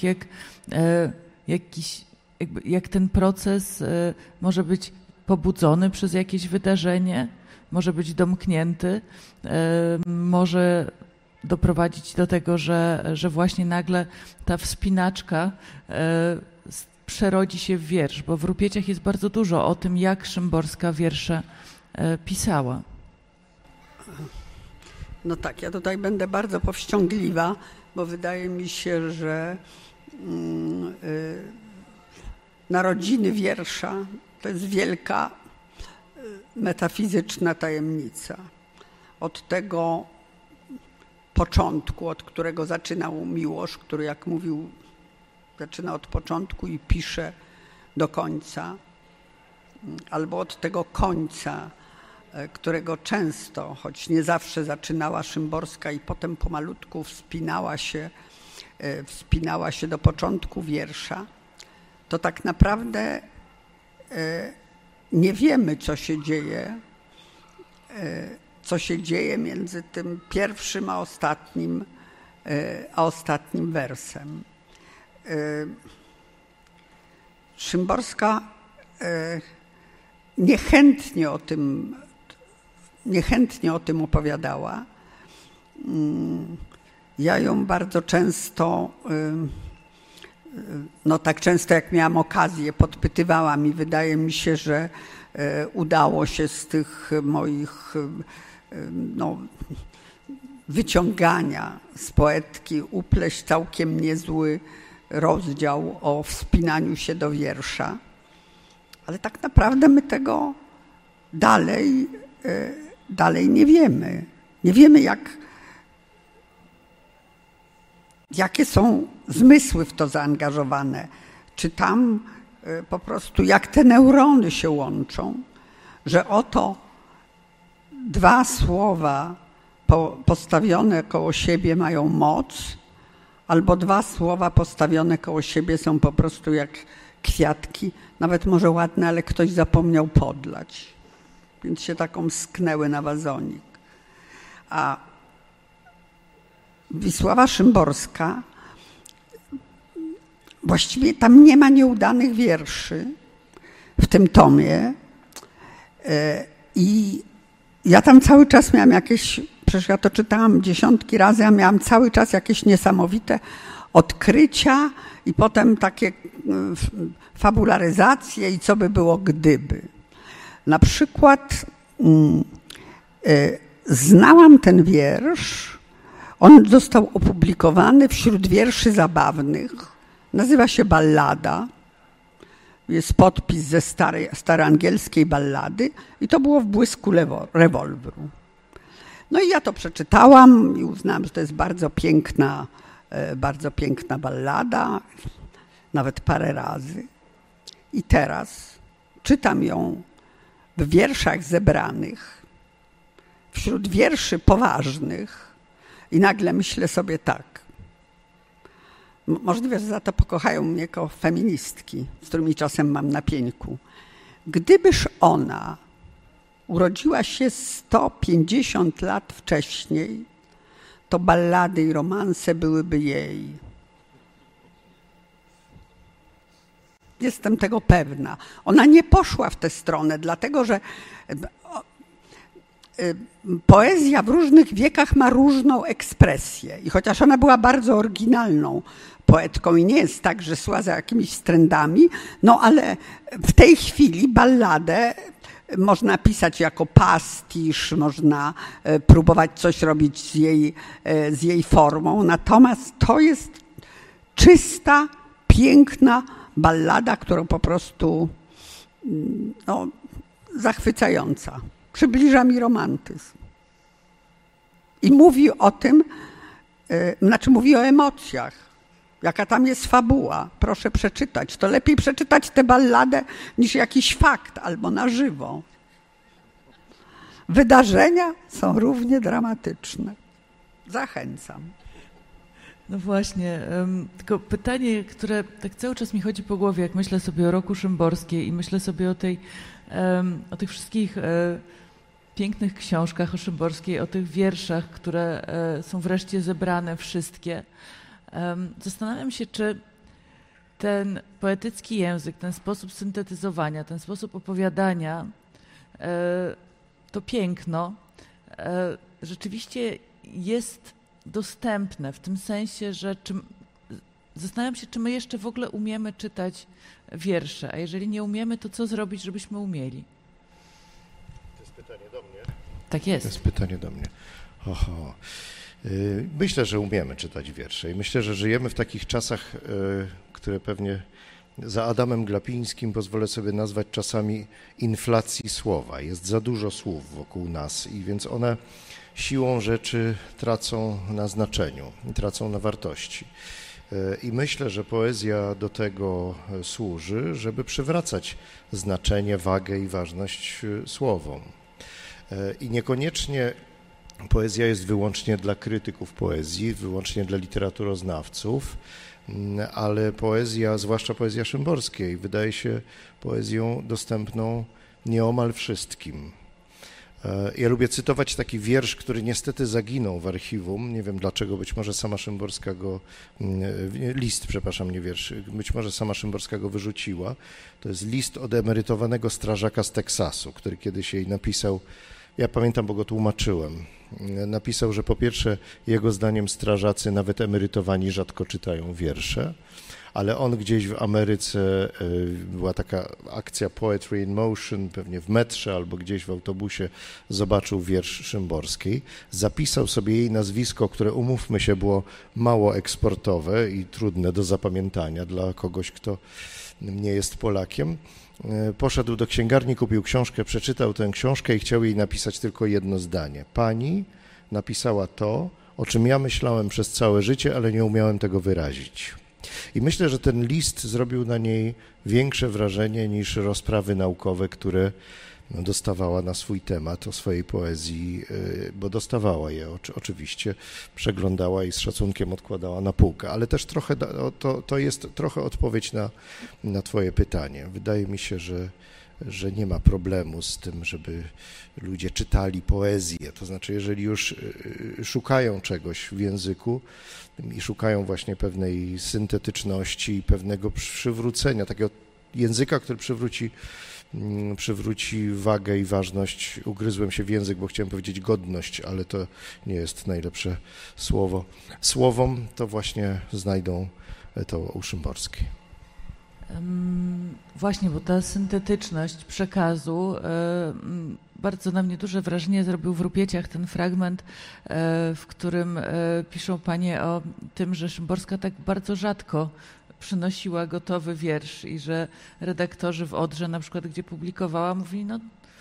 jak ten proces może być pobudzony przez jakieś wydarzenie, może być domknięty, może doprowadzić do tego, że właśnie nagle ta wspinaczka przerodzi się w wiersz, bo w Rupieciach jest bardzo dużo o tym, jak Szymborska wiersze pisała. No tak, ja tutaj będę bardzo powściągliwa, bo wydaje mi się, że narodziny wiersza to jest wielka metafizyczna tajemnica. Od tego początku, od którego zaczynał Miłosz, który, jak mówił, zaczyna od początku i pisze do końca, albo od tego końca, którego często, choć nie zawsze zaczynała Szymborska i potem pomalutku wspinała się do początku wiersza, to tak naprawdę nie wiemy, co się dzieje między tym pierwszym a ostatnim wersem. Szymborska niechętnie o tym opowiadała. Ja ją bardzo często, no tak często jak miałam okazję, podpytywałam i wydaje mi się, że udało się z tych moich wyciągania z poetki upleść całkiem niezły rozdział o wspinaniu się do wiersza. Ale tak naprawdę my tego dalej nie wiemy. Nie wiemy, jakie są zmysły w to zaangażowane. Czy tam po prostu jak te neurony się łączą, że oto dwa słowa postawione koło siebie mają moc, albo dwa słowa postawione koło siebie są po prostu jak kwiatki, nawet może ładne, ale ktoś zapomniał podlać, więc się taką sknęły na wazonik. A Wisława Szymborska, właściwie tam nie ma nieudanych wierszy w tym tomie i ja tam cały czas miałam jakieś, przecież ja to czytałam dziesiątki razy, a miałam cały czas jakieś niesamowite odkrycia i potem takie fabularyzacje i co by było gdyby. Na przykład znałam ten wiersz, on został opublikowany wśród wierszy zabawnych, nazywa się Ballada, jest podpis ze staroangielskiej ballady i to było w błysku rewolweru. No i ja to przeczytałam i uznałam, że to jest bardzo piękna ballada, nawet parę razy. I teraz czytam ją w wierszach zebranych, wśród wierszy poważnych i nagle myślę sobie tak. Możliwe, że za to pokochają mnie jako feministki, z którymi czasem mam na pieńku. Gdybyż ona urodziła się 150 lat wcześniej, to ballady i romanse byłyby jej. Jestem tego pewna. Ona nie poszła w tę stronę, dlatego że poezja w różnych wiekach ma różną ekspresję. I chociaż ona była bardzo oryginalną poetką i nie jest tak, że szła za jakimiś wstrętami, no ale w tej chwili balladę można pisać jako pastisz, można próbować coś robić z jej formą, natomiast to jest czysta, piękna ballada, którą po prostu zachwycająca. Przybliża mi romantyzm. I mówi o tym, mówi o emocjach. Jaka tam jest fabuła. Proszę przeczytać. To lepiej przeczytać tę balladę niż jakiś fakt albo na żywo. Wydarzenia są równie dramatyczne. Zachęcam. No właśnie, tylko pytanie, które tak cały czas mi chodzi po głowie, jak myślę sobie o roku Szymborskiej i myślę sobie o tych wszystkich pięknych książkach o Szymborskiej, o tych wierszach, które są wreszcie zebrane wszystkie. Zastanawiam się, czy ten poetycki język, ten sposób syntetyzowania, ten sposób opowiadania, to piękno rzeczywiście jest dostępne w tym sensie, że zastanawiam się, czy my jeszcze w ogóle umiemy czytać wiersze, a jeżeli nie umiemy, to co zrobić, żebyśmy umieli? To jest pytanie do mnie? Tak jest. To jest pytanie do mnie. Oho. Myślę, że umiemy czytać wiersze i myślę, że żyjemy w takich czasach, które pewnie za Adamem Glapińskim pozwolę sobie nazwać czasami inflacji słowa. Jest za dużo słów wokół nas i więc one siłą rzeczy tracą na znaczeniu, tracą na wartości. I myślę, że poezja do tego służy, żeby przywracać znaczenie, wagę i ważność słowom. I niekoniecznie poezja jest wyłącznie dla krytyków poezji, wyłącznie dla literaturoznawców, ale poezja, zwłaszcza poezja Szymborskiej, wydaje się poezją dostępną nieomal wszystkim. Ja lubię cytować taki wiersz, który niestety zaginął w archiwum. Nie wiem dlaczego, być może sama Szymborska go, być może sama Szymborska go wyrzuciła. To jest list od emerytowanego strażaka z Teksasu, który kiedyś jej napisał, ja pamiętam, bo go tłumaczyłem, napisał, że po pierwsze jego zdaniem strażacy, nawet emerytowani, rzadko czytają wiersze, ale on gdzieś w Ameryce, była taka akcja Poetry in Motion, pewnie w metrze albo gdzieś w autobusie zobaczył wiersz Szymborskiej, zapisał sobie jej nazwisko, które umówmy się było mało eksportowe i trudne do zapamiętania dla kogoś, kto nie jest Polakiem. Poszedł do księgarni, kupił książkę, przeczytał tę książkę i chciał jej napisać tylko jedno zdanie. Pani napisała to, o czym ja myślałem przez całe życie, ale nie umiałem tego wyrazić. I myślę, że ten list zrobił na niej większe wrażenie niż rozprawy naukowe, które dostawała na swój temat o swojej poezji, bo dostawała je oczywiście, przeglądała i z szacunkiem odkładała na półkę, ale też trochę to jest trochę odpowiedź na twoje pytanie. Wydaje mi się, że nie ma problemu z tym, żeby ludzie czytali poezję, to znaczy jeżeli już szukają czegoś w języku i szukają właśnie pewnej syntetyczności i pewnego przywrócenia, takiego języka, który przywróci wagę i ważność. Ugryzłem się w język, bo chciałem powiedzieć godność, ale to nie jest najlepsze słowo. Słowom to właśnie znajdą to u Szymborskiej. Właśnie, bo ta syntetyczność przekazu bardzo na mnie duże wrażenie zrobił w Rupieciach ten fragment, w którym piszą panie o tym, że Szymborska tak bardzo rzadko przynosiła gotowy wiersz i że redaktorzy w Odrze, na przykład, gdzie publikowała, mówili, no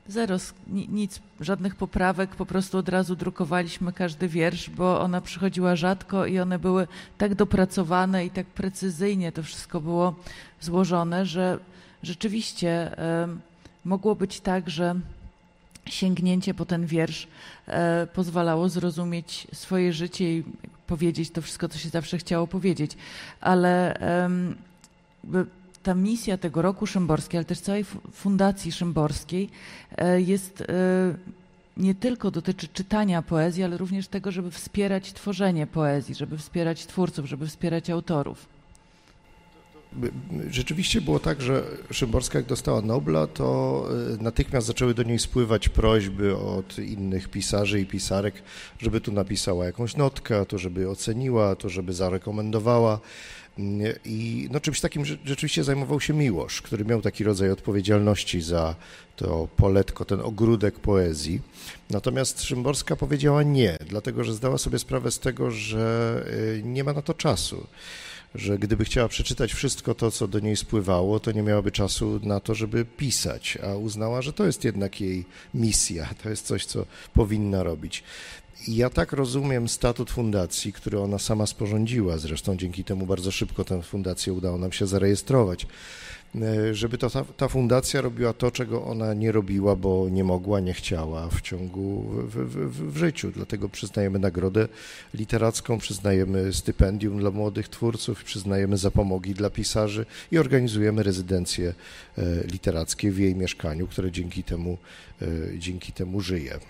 Zero, nic, żadnych poprawek, po prostu od razu drukowaliśmy każdy wiersz, bo ona przychodziła rzadko i one były tak dopracowane i tak precyzyjnie to wszystko było złożone, że rzeczywiście mogło być tak, że sięgnięcie po ten wiersz pozwalało zrozumieć swoje życie i powiedzieć to wszystko, co się zawsze chciało powiedzieć. Ale ta misja tego roku Szymborskiej, ale też całej Fundacji Szymborskiej jest nie tylko dotyczy czytania poezji, ale również tego, żeby wspierać tworzenie poezji, żeby wspierać twórców, żeby wspierać autorów. Rzeczywiście było tak, że Szymborska jak dostała Nobla, to natychmiast zaczęły do niej spływać prośby od innych pisarzy i pisarek, żeby tu napisała jakąś notkę, to żeby oceniła, to żeby zarekomendowała. I no, czymś takim rzeczywiście zajmował się Miłosz, który miał taki rodzaj odpowiedzialności za to poletko, ten ogródek poezji. Natomiast Szymborska powiedziała nie, dlatego że zdała sobie sprawę z tego, że nie ma na to czasu. Że gdyby chciała przeczytać wszystko to, co do niej spływało, to nie miałaby czasu na to, żeby pisać, a uznała, że to jest jednak jej misja, to jest coś, co powinna robić. I ja tak rozumiem statut fundacji, który ona sama sporządziła, zresztą dzięki temu bardzo szybko tę fundację udało nam się zarejestrować, żeby ta fundacja robiła to, czego ona nie robiła, bo nie mogła, nie chciała w życiu. Dlatego przyznajemy nagrodę literacką, przyznajemy stypendium dla młodych twórców, przyznajemy zapomogi dla pisarzy i organizujemy rezydencje literackie w jej mieszkaniu, które dzięki temu żyje.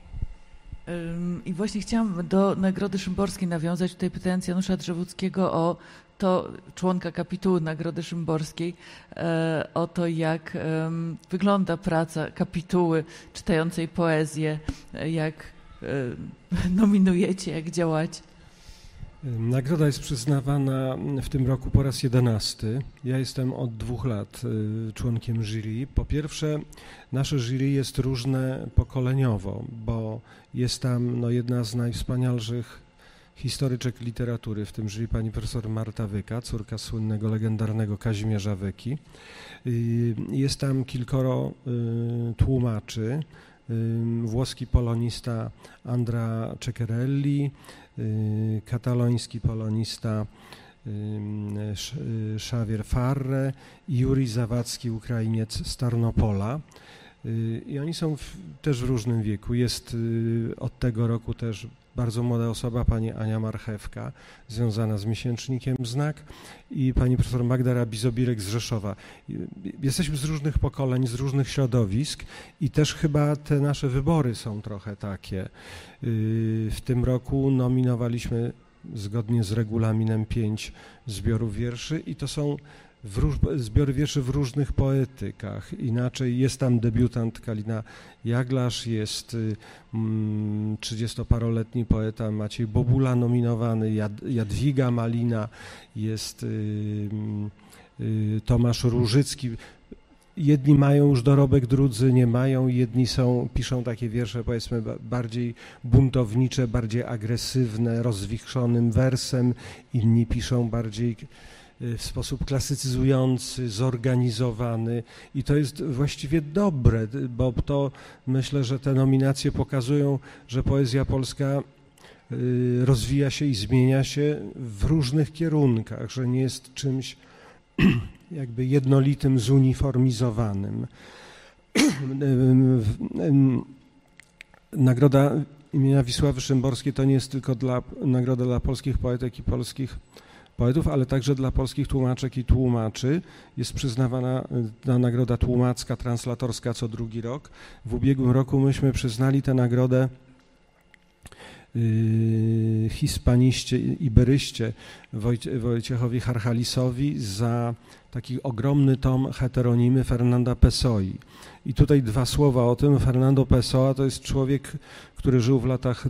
I właśnie chciałam do Nagrody Szymborskiej nawiązać, tutaj pytając Janusza Drzewódzkiego o to, członka kapituły Nagrody Szymborskiej, o to, jak wygląda praca kapituły czytającej poezję, jak nominujecie, jak działacie. Nagroda jest przyznawana w tym roku po raz 11. Ja jestem od 2 lat członkiem jury. Po pierwsze, nasze jury jest różne pokoleniowo, bo jest tam jedna z najwspanialszych historyczek literatury, w tym jury pani profesor Marta Wyka, córka słynnego, legendarnego Kazimierza Wyki. Jest tam kilkoro tłumaczy, włoski polonista Andrea Ceccarelli, kataloński polonista Xavier Farre i Jurij Zawadzki, Ukrainiec z Tarnopola. I oni są też w różnym wieku. Jest od tego roku też bardzo młoda osoba, pani Ania Marchewka, związana z miesięcznikiem Znak, i pani profesor Magda Rabizobirek z Rzeszowa. Jesteśmy z różnych pokoleń, z różnych środowisk i też chyba te nasze wybory są trochę takie. W tym roku nominowaliśmy zgodnie z regulaminem 5 zbiorów wierszy i to są zbiory wierszy w różnych poetykach. Inaczej jest tam debiutant Kalina Jaglasz, jest 30-paroletni poeta Maciej Bobula nominowany, Jadwiga Malina, jest Tomasz Różycki. Jedni mają już dorobek, drudzy nie mają, jedni piszą takie wiersze, powiedzmy, bardziej buntownicze, bardziej agresywne, rozwichrzonym wersem, inni piszą bardziej w sposób klasycyzujący, zorganizowany i to jest właściwie dobre, bo to myślę, że te nominacje pokazują, że poezja polska rozwija się i zmienia się w różnych kierunkach, że nie jest czymś jakby jednolitym, zuniformizowanym. Nagroda imienia Wisławy Szymborskiej to nie jest tylko nagroda dla polskich poetek i polskich poetów, ale także dla polskich tłumaczek i tłumaczy. Jest przyznawana nagroda tłumacka, translatorska co drugi rok. W ubiegłym roku myśmy przyznali tę nagrodę hiszpaniście, iberyście Wojciechowi Harchalisowi za taki ogromny tom heteronimy Fernanda Pessoy. I tutaj 2 słowa o tym. Fernando Pessoa to jest człowiek, który żył w latach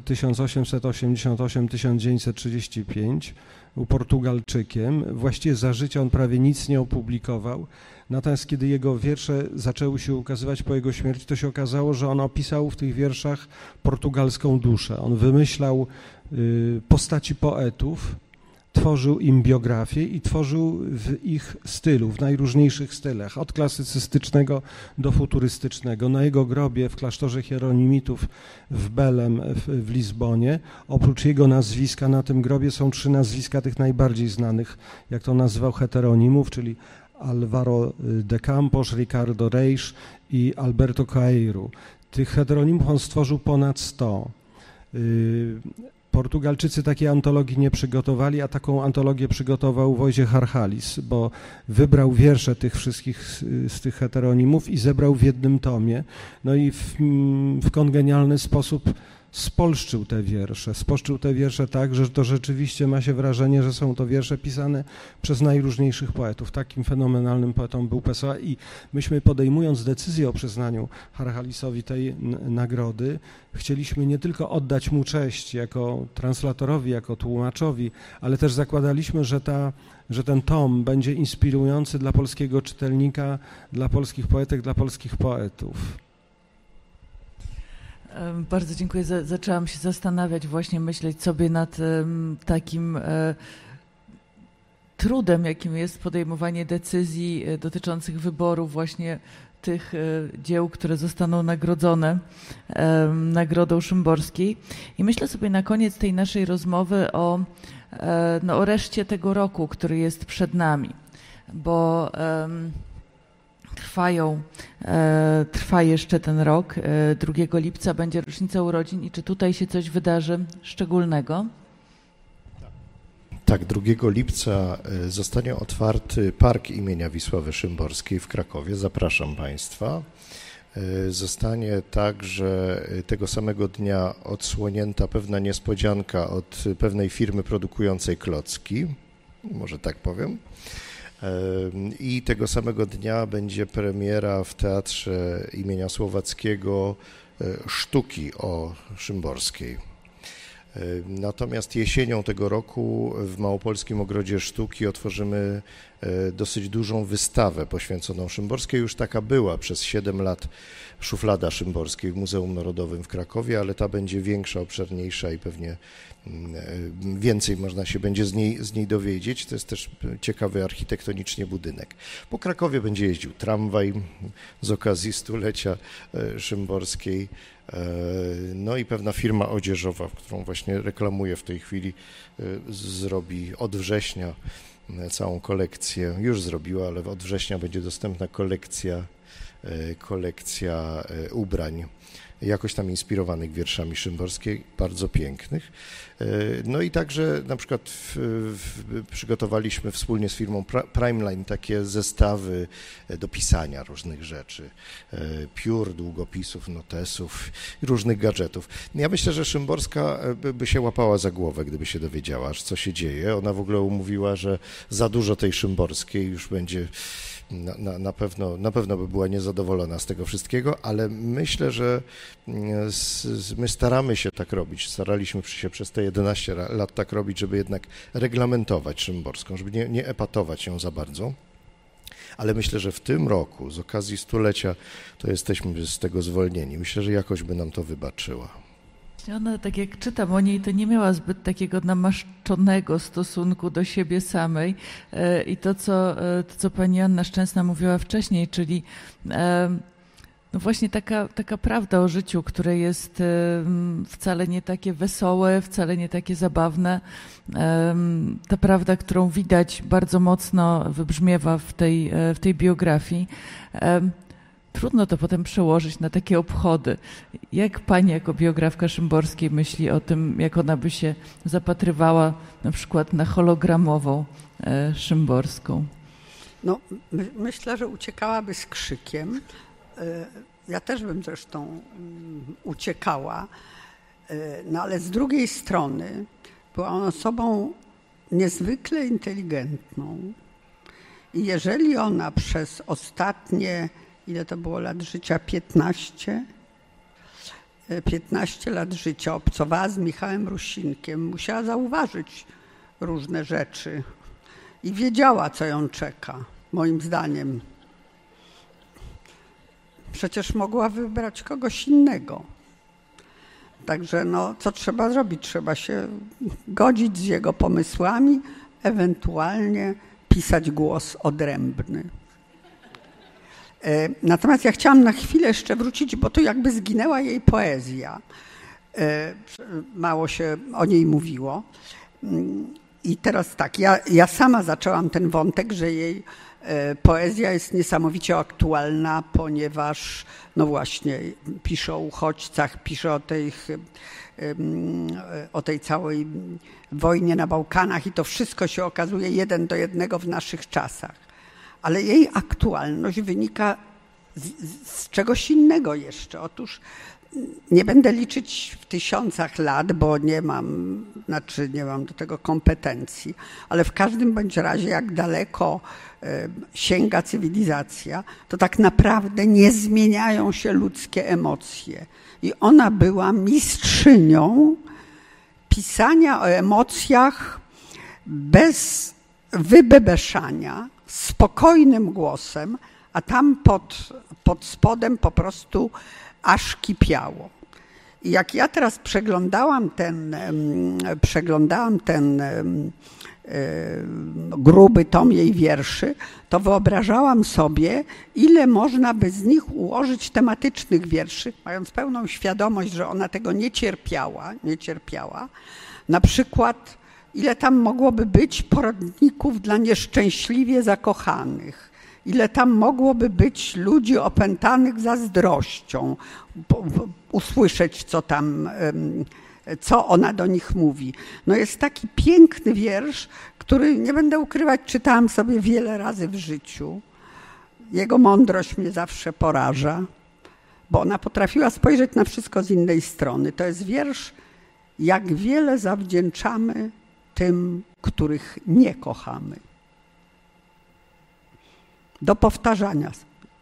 1888-1935, był Portugalczykiem. Właściwie za życia on prawie nic nie opublikował. Natomiast kiedy jego wiersze zaczęły się ukazywać po jego śmierci, to się okazało, że on opisał w tych wierszach portugalską duszę. On wymyślał postaci poetów, tworzył im biografię i tworzył w ich stylu, w najróżniejszych stylach, od klasycystycznego do futurystycznego. Na jego grobie w klasztorze hieronimitów w Belem w Lizbonie, oprócz jego nazwiska na tym grobie są 3 nazwiska tych najbardziej znanych, jak to nazywał, heteronimów, czyli Álvaro de Campos, Ricardo Reis i Alberto Caeiro. Tych heteronimów on stworzył ponad 100. Portugalczycy takiej antologii nie przygotowali, a taką antologię przygotował Wojciech Harchalis, bo wybrał wiersze tych wszystkich z tych heteronimów i zebrał w jednym tomie. No i w kongenialny sposób spolszczył te wiersze tak, że to rzeczywiście ma się wrażenie, że są to wiersze pisane przez najróżniejszych poetów. Takim fenomenalnym poetą był Pessoa i myśmy, podejmując decyzję o przyznaniu Harchalisowi tej nagrody, chcieliśmy nie tylko oddać mu cześć jako translatorowi, jako tłumaczowi, ale też zakładaliśmy, że ten tom będzie inspirujący dla polskiego czytelnika, dla polskich poetek, dla polskich poetów. Bardzo dziękuję. Zaczęłam się zastanawiać, właśnie myśleć sobie nad takim trudem, jakim jest podejmowanie decyzji dotyczących wyboru właśnie tych dzieł, które zostaną nagrodzone Nagrodą Szymborskiej. I myślę sobie na koniec tej naszej rozmowy o reszcie tego roku, który jest przed nami, bo trwa jeszcze ten rok. 2 lipca będzie rocznica urodzin i czy tutaj się coś wydarzy szczególnego? Tak, 2 lipca zostanie otwarty park imienia Wisławy Szymborskiej w Krakowie. Zapraszam Państwa. Zostanie także tego samego dnia odsłonięta pewna niespodzianka od pewnej firmy produkującej klocki, może tak powiem. I tego samego dnia będzie premiera w Teatrze imienia Słowackiego sztuki o Szymborskiej. Natomiast jesienią tego roku w Małopolskim Ogrodzie Sztuki otworzymy dosyć dużą wystawę poświęconą Szymborskiej. Już taka była przez 7 lat szuflada Szymborskiej w Muzeum Narodowym w Krakowie, ale ta będzie większa, obszerniejsza i pewnie więcej można się będzie z niej dowiedzieć. To jest też ciekawy architektonicznie budynek. Po Krakowie będzie jeździł tramwaj z okazji 100-lecia Szymborskiej. No i pewna firma odzieżowa, którą właśnie reklamuję w tej chwili, zrobi od września całą kolekcję, już zrobiła, ale od września będzie dostępna kolekcja ubrań, jakoś tam inspirowanych wierszami Szymborskiej, bardzo pięknych. No i także na przykład przygotowaliśmy wspólnie z firmą Primeline takie zestawy do pisania różnych rzeczy, piór, długopisów, notesów i różnych gadżetów. Ja myślę, że Szymborska by się łapała za głowę, gdyby się dowiedziała, co się dzieje. Ona w ogóle umówiła, że za dużo tej Szymborskiej już będzie. Na pewno by była niezadowolona z tego wszystkiego, ale myślę, że my staramy się tak robić, staraliśmy się przez te 11 lat tak robić, żeby jednak reglamentować Szymborską, żeby nie epatować ją za bardzo, ale myślę, że w tym roku z okazji 100-lecia to jesteśmy z tego zwolnieni. Myślę, że jakoś by nam to wybaczyła. Ona, tak jak czytam o niej, to nie miała zbyt takiego namaszczonego stosunku do siebie samej i to, co pani Anna Szczęsna mówiła wcześniej, czyli no właśnie taka prawda o życiu, które jest wcale nie takie wesołe, wcale nie takie zabawne. Ta prawda, którą widać bardzo mocno wybrzmiewa w tej biografii. Trudno to potem przełożyć na takie obchody. Jak pani jako biografka Szymborskiej myśli o tym, jak ona by się zapatrywała na przykład na hologramową Szymborską? No, myślę, że uciekałaby z krzykiem. Ja też bym zresztą uciekała, no ale z drugiej strony była ona osobą niezwykle inteligentną i jeżeli ona przez ostatnie, ile to było lat życia, 15 lat życia obcowała z Michałem Rusinkiem, musiała zauważyć różne rzeczy i wiedziała, co ją czeka, moim zdaniem. Przecież mogła wybrać kogoś innego. Także no, co trzeba zrobić? Trzeba się godzić z jego pomysłami, ewentualnie pisać głos odrębny. Natomiast ja chciałam na chwilę jeszcze wrócić, bo to jakby zginęła jej poezja. Mało się o niej mówiło. I teraz tak, ja sama zaczęłam ten wątek, że jej poezja jest niesamowicie aktualna, ponieważ no właśnie pisze o uchodźcach, pisze o tej całej wojnie na Bałkanach i to wszystko się okazuje 1:1 w naszych czasach. Ale jej aktualność wynika z czegoś innego jeszcze. Otóż nie będę liczyć w tysiącach lat, bo nie mam do tego kompetencji, ale w każdym bądź razie jak daleko sięga cywilizacja, to tak naprawdę nie zmieniają się ludzkie emocje. I ona była mistrzynią pisania o emocjach bez wybebeszania, spokojnym głosem, a tam pod spodem po prostu aż kipiało. I jak ja teraz przeglądałam ten gruby tom jej wierszy, to wyobrażałam sobie, ile można by z nich ułożyć tematycznych wierszy, mając pełną świadomość, że ona tego nie cierpiała. Na przykład, ile tam mogłoby być poradników dla nieszczęśliwie zakochanych, ile tam mogłoby być ludzi opętanych zazdrością, usłyszeć, co ona do nich mówi. No jest taki piękny wiersz, który, nie będę ukrywać, czytałam sobie wiele razy w życiu. Jego mądrość mnie zawsze poraża, bo ona potrafiła spojrzeć na wszystko z innej strony. To jest wiersz, jak wiele zawdzięczamy tym, których nie kochamy. Do powtarzania.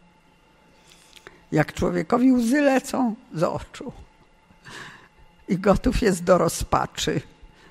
Jak człowiekowi łzy lecą z oczu i gotów jest do rozpaczy.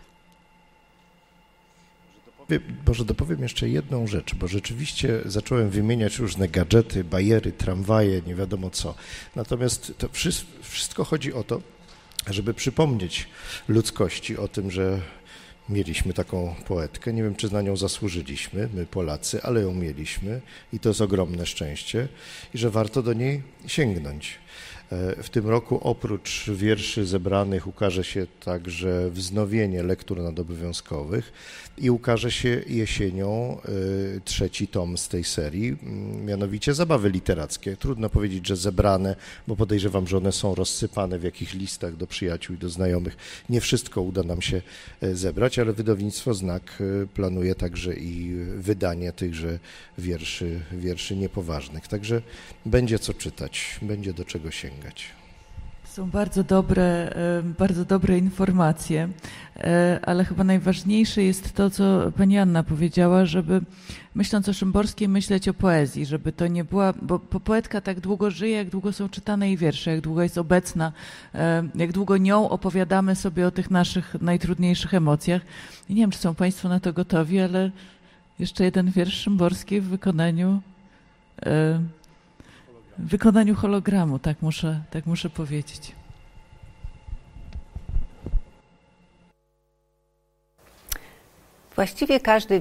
Może dopowiem jeszcze jedną rzecz, bo rzeczywiście zacząłem wymieniać różne gadżety, bajery, tramwaje, nie wiadomo co. Natomiast to wszystko chodzi o to, żeby przypomnieć ludzkości o tym, że mieliśmy taką poetkę. Nie wiem, czy na nią zasłużyliśmy, my Polacy, ale ją mieliśmy i to jest ogromne szczęście i że warto do niej sięgnąć. W tym roku oprócz wierszy zebranych ukaże się także wznowienie lektur nadobowiązkowych i ukaże się jesienią 3. tom z tej serii, mianowicie Zabawy literackie. Trudno powiedzieć, że zebrane, bo podejrzewam, że one są rozsypane w jakichś listach do przyjaciół i do znajomych. Nie wszystko uda nam się zebrać, ale wydawnictwo Znak planuje także i wydanie tychże wierszy niepoważnych. Także będzie co czytać, będzie do czego sięgać. Są bardzo dobre informacje, ale chyba najważniejsze jest to, co pani Anna powiedziała, żeby myśląc o Szymborskiej myśleć o poezji, żeby to nie była, bo poetka tak długo żyje, jak długo są czytane jej wiersze, jak długo jest obecna, jak długo nią opowiadamy sobie o tych naszych najtrudniejszych emocjach. I nie wiem, czy są państwo na to gotowi, ale jeszcze jeden wiersz Szymborskiej w wykonaniu hologramu, tak muszę powiedzieć. Właściwie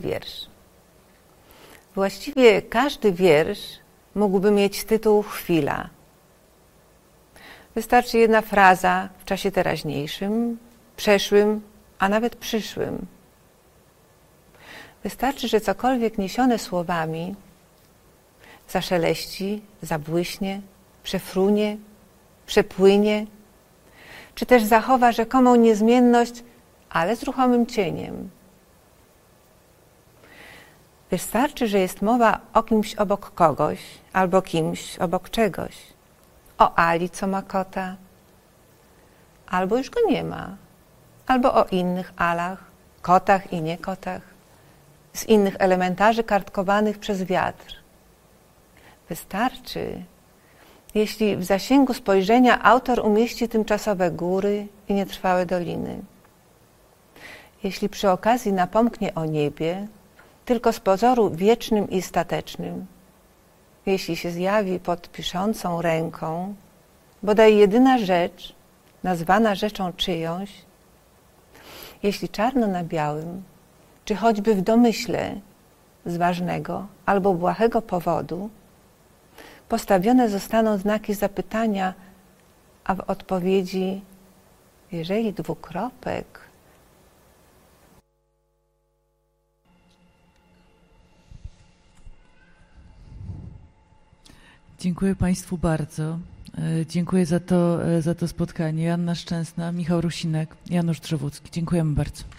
każdy wiersz mógłby mieć tytuł Chwila. Wystarczy jedna fraza w czasie teraźniejszym, przeszłym, a nawet przyszłym. Wystarczy, że cokolwiek niesione słowami zaszeleści, zabłyśnie, przefrunie, przepłynie, czy też zachowa rzekomą niezmienność, ale z ruchomym cieniem. Wystarczy, że jest mowa o kimś obok kogoś, albo kimś obok czegoś. O Ali, co ma kota, albo już go nie ma, albo o innych Alach, kotach i niekotach, z innych elementarzy kartkowanych przez wiatr. Wystarczy, jeśli w zasięgu spojrzenia autor umieści tymczasowe góry i nietrwałe doliny. Jeśli przy okazji napomknie o niebie, tylko z pozoru wiecznym i statecznym. Jeśli się zjawi pod piszącą ręką, bodaj jedyna rzecz, nazwana rzeczą czyjąś, jeśli czarno na białym czy choćby w domyśle z ważnego albo błahego powodu, postawione zostaną znaki zapytania, a w odpowiedzi, jeżeli dwukropek, Dziękuję Państwu bardzo. Dziękuję za to spotkanie. Joanna Szczęsna, Michał Rusinek, Janusz Drzewódzki. Dziękujemy bardzo.